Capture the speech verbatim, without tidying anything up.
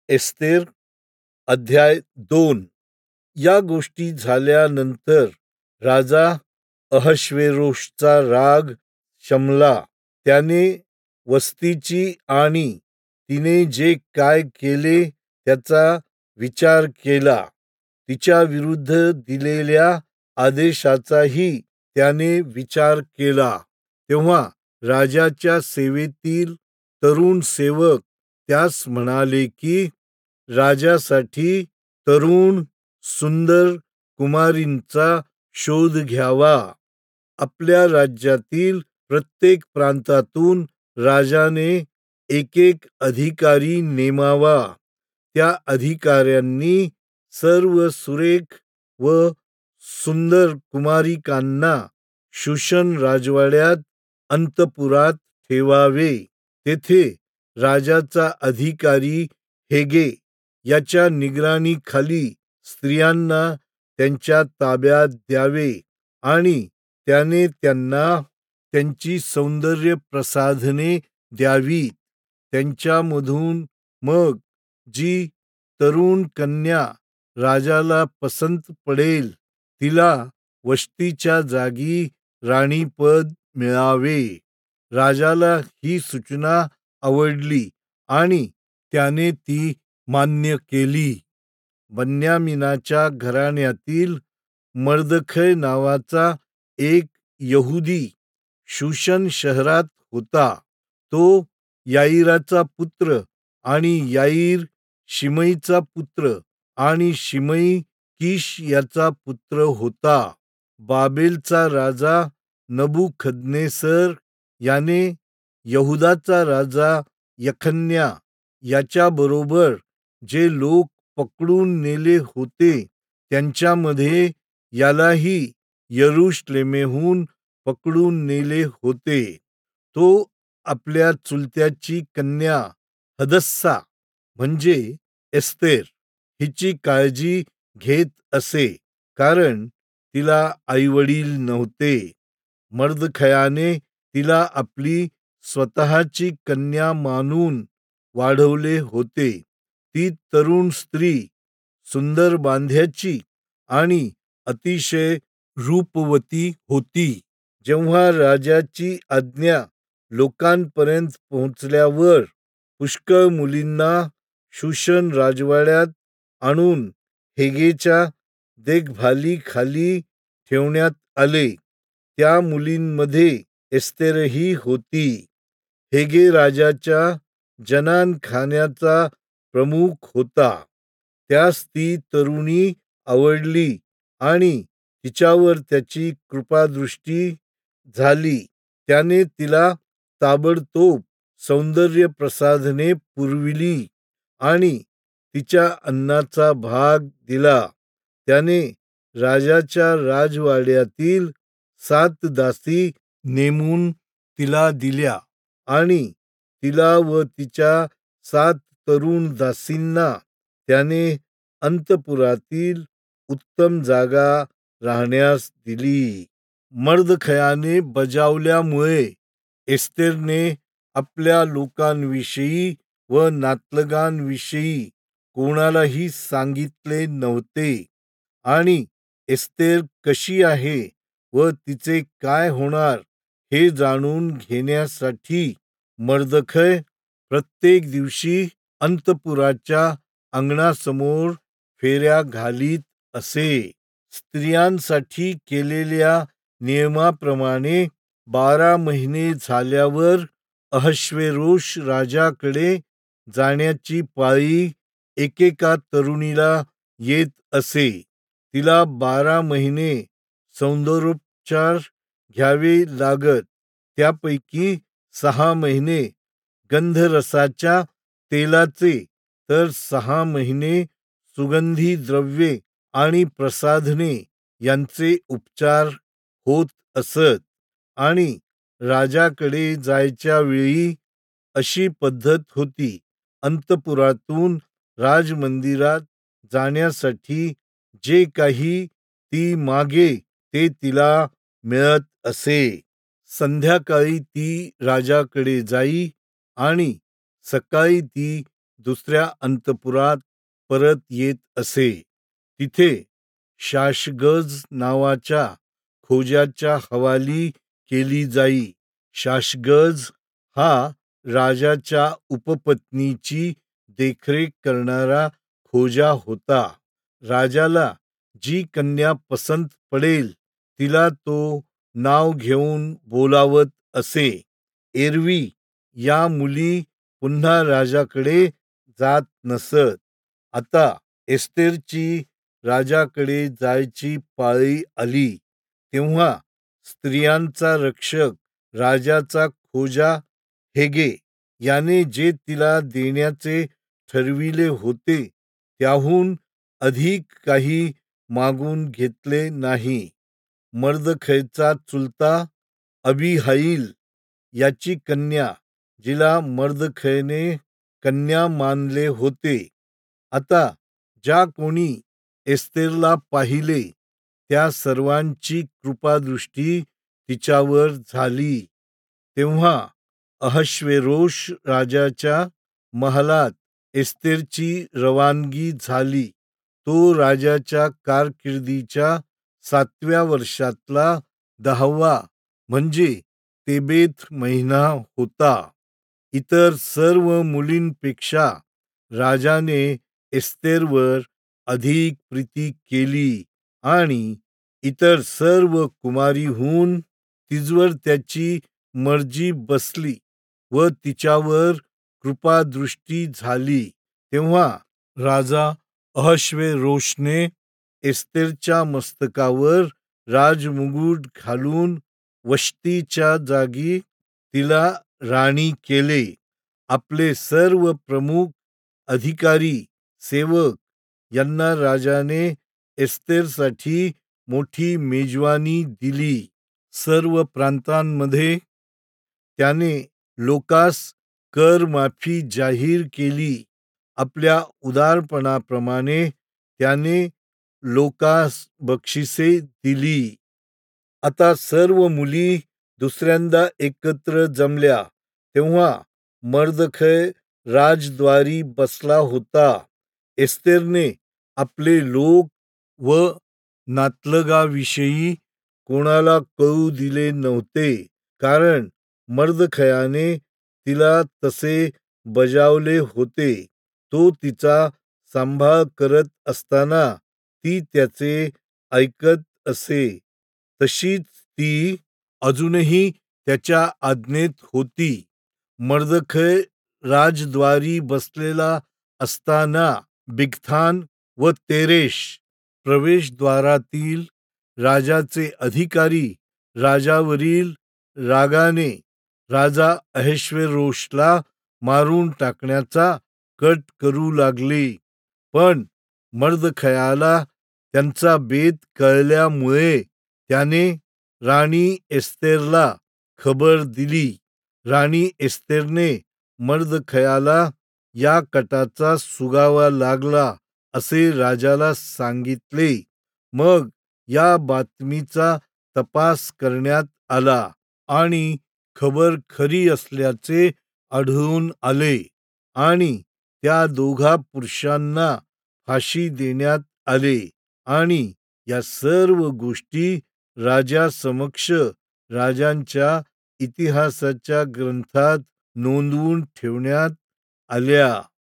Esther अध्याय दोन. या गोष्टी झाल्यानंतर राजा अहश्वेरोशचा राग शमला. त्याने वस्तीची आणि तिने जे काय केले त्याचा विचार केला. तिच्या विरुद्ध दिलेल्या आदेशाचाही त्याने विचार केला. तेव्हा राजाच्या सेवेतील तरुण सेवक त्यास म्हणाले की राजासाठी तरुण सुंदर कुमारींचा शोध घ्यावा. आपल्या राज्यातील प्रत्येक प्रांतातून राजाने एक एक अधिकारी नेमावा. त्या अधिकाऱ्यांनी सर्व सुरेख व सुंदर कुमारिकांना शूशन राजवाड्यात अंतपुरात ठेवावे. तेथे राजाचा अधिकारी हेगे याच्या निगराणीखाली स्त्रियांना त्यांच्या ताब्यात द्यावे आणि त्याने त्यांना त्यांची सौंदर्य प्रसाधने द्यावीत. त्यांच्यामधून मग जी तरुण कन्या राजाला पसंत पडेल तिला वस्तीच्या जागी राणीपद मिळावे. राजाला ही सूचना आवडली आणि त्याने ती मान्य केली. बन्यामीनाच्या घराण्यातील मर्दखय नावाचा एक यहुदी शूशन शहरात होता. तो याईराचा पुत्र आणि याईर शिमईचा पुत्र आणि शिमई किश याचा पुत्र होता. बाबेलचा राजा नबुखदनेसर याने यहुदाचा राजा यखन्या याच्याबरोबर जे लोक पकडून नेले होते त्यांच्यामध्ये यालाही यरुशलेमेहून पकडून नेले होते. तो आपल्या चुलत्याची कन्या हदस्सा म्हणजे एस्तेर हिची काळजी घेत असे, कारण तिला आईवडील नव्हते. मर्दखयाने तिला आपली स्वतःची कन्या मानून वाढवले होते. ती तरुण स्त्री सुंदर बांध्याची आणि अतिशय रूपवती होती. जेव्हा राजाची आज्ञा लोकांपर्यंत पोहोचल्यावर पुष्कळ मुलींना शूशन राजवाड्यात आणून हेगेच्या देखभालीखाली ठेवण्यात आले. त्या मुलींमध्ये एस्तेरही होती. हेगे राजाच्या जनानखान्याचा प्रमुख होता. त्यास ती तरुणी आवडली आणि तिच्यावर त्याची कृपादृष्टी झाली. त्याने तिला ताबडतोब सौंदर्य प्रसाधने पुरविली आणि तिच्या अन्नाचा भाग दिला. त्याने राजाच्या राजवाड्यातील सात दासी नेमून तिला दिल्या आणि तिला व तिच्या सात तरुण दासींना त्याने अंतपुरातील उत्तम जागा राहण्यास दिली. मर्दखयाने बजावल्यामुळे एस्तेरने आपल्या लोकांविषयी व नातलगांविषयी कोणालाही सांगितले नव्हते. आणि एस्तेर कशी आहे व तिचे काय होणार हे जाणून घेण्यासाठी मर्दखय प्रत्येक दिवशी अंतपुराच्या अंगणासमोर फेऱ्या घालीत असे. स्त्रियांसाठी केलेल्या नियमाप्रमाणे बारा महिने झाल्यावर अहश्वेरोश राजाकडे जाण्याची पाळी एकेका तरुणीला येत असे. तिला बारा महिने सौंदर्योपचार घ्यावे लागत. त्यापैकी सहा महिने गंधरसाच्या तेलाचे तर सहा महिने सुगंधी द्रव्ये आणि प्रसाधने यांचे उपचार होत असत. आणि राजाकडे जायच्या वेळी अशी पद्धत होती. अंतपुरातून राजमंदिरात जाण्यासाठी जे काही ती मागे ते तिला मिळत असे. संध्याकाळी ती राजाकडे जाई आणि सकाळी ती दुसऱ्या अंतपुरात परत येत असे. तिथे शाश्गज नावाच्या खोजाच्या हवाली केली जाई. शाश्गज हा राजाच्या उपपत्नीची देखरेख करणारा खोजा होता. राजाला जी कन्या पसंत पडेल तिला तो नाव घेऊन बोलावत असे. एरवी या मुली पुन्हा राजाकडे जात नसत. आता एस्तेरची राजाकडे जायची पाळी आली तेव्हा स्त्रियांचा रक्षक राजाचा खोजा हेगे याने जे तिला देण्याचे ठरविले होते त्याहून अधिक काही मागून घेतले नाही. मर्दखैचा चुलता अबिहाईल याची कन्या जिला मर्दखैने कन्या मानले होते. आता ज्या कोणी एस्तेरला पाहिले त्या सर्वांची कृपादृष्टी तिच्यावर झाली. तेव्हा अहश्वेरोश राजाच्या महालात एस्तेरची रवानगी झाली. तो राजाच्या कारकिर्दीच्या सातव्या वर्षातला दहावा म्हणजे तेबेत महिना होता. इतर सर्व मुलींपेक्षा राजाने एस्तेरवर अधिक प्रीती केली आणि इतर सर्व कुमारीहून तिजवर त्याची मर्जी बसली व तिच्यावर कृपादृष्टी झाली. तेव्हा राजा अहश्वेरोशने एस्तेरच्या मस्तकावर राजमुकुट घालून वष्टीच्या जागी तिला राणी केले. आपले सर्व प्रमुख अधिकारी सेवक यांना राजाने एस्तेरसाठी मोठी मेजवानी दिली. सर्व प्रांतांमध्ये त्याने लोकास कर माफी जाहीर केली. आपल्या उदारपणाप्रमाणे त्याने लोकास बक्षिसे दिली. आता सर्व मुली दुसऱ्यांदा एकत्र जमल्या तेव्हा मर्दखै राजद्वारी बसला होता. एस्तेरने आपले लोक व नातलगाविषयी कोणाला कळू दिले नव्हते, कारण मर्दखयाने तिला तसे बजावले होते. तो तिचा सांभाळ करत असताना ती त्याचे ऐकत असे. तशीच ती अजूनही त्याच्या आज्ञेत होती. मर्दखै राजद्वारी बसलेला असताना बिगथान व तेरेश प्रवेशद्वारातील राजाचे अधिकारी राजावरील रागाने राजा अहश्वेरोशला मारून टाकण्याचा कट करू लागले. पण मर्दखयाला त्यांचा बेत कळल्यामुळे त्याने राणी एस्तेरला खबर दिली. राणी एस्तेरने मर्दखयाला या कटाचा सुगावा लागला असे राजाला सांगितले. मग या बातमीचा तपास करण्यात आला आणि खबर खरी असल्याचे आढळून आले आणि त्या दोघा पुरुषांना फाशी देण्यात आले. आणि या सर्व गोष्टी राजासमक्ष राजांच्या इतिहासाच्या ग्रंथात नोंदवून ठेवण्यात आल्या.